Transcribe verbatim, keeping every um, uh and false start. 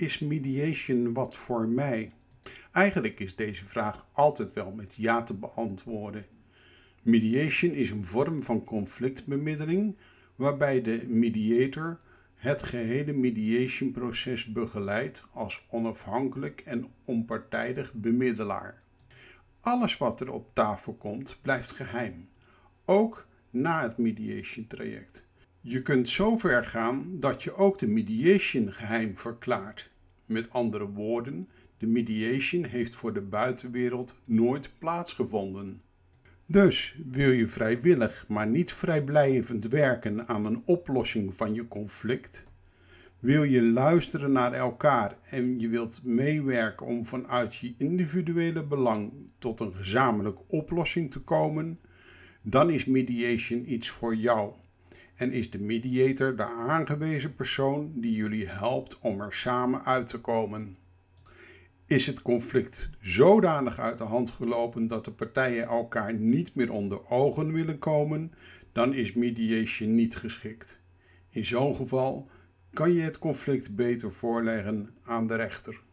Is mediation wat voor mij? Eigenlijk is deze vraag altijd wel met ja te beantwoorden. Mediation is een vorm van conflictbemiddeling waarbij de mediator het gehele mediationproces begeleidt als onafhankelijk en onpartijdig bemiddelaar. Alles wat er op tafel komt blijft geheim, ook na het mediation traject. Je kunt zo ver gaan dat je ook de mediation geheim verklaart. Met andere woorden, de mediation heeft voor de buitenwereld nooit plaatsgevonden. Dus wil je vrijwillig, maar niet vrijblijvend werken aan een oplossing van je conflict? Wil je luisteren naar elkaar en je wilt meewerken om vanuit je individuele belang tot een gezamenlijke oplossing te komen? Dan is mediation iets voor jou. En is de mediator de aangewezen persoon die jullie helpt om er samen uit te komen. Is het conflict zodanig uit de hand gelopen dat de partijen elkaar niet meer onder ogen willen komen, dan is mediation niet geschikt. In zo'n geval kan je het conflict beter voorleggen aan de rechter.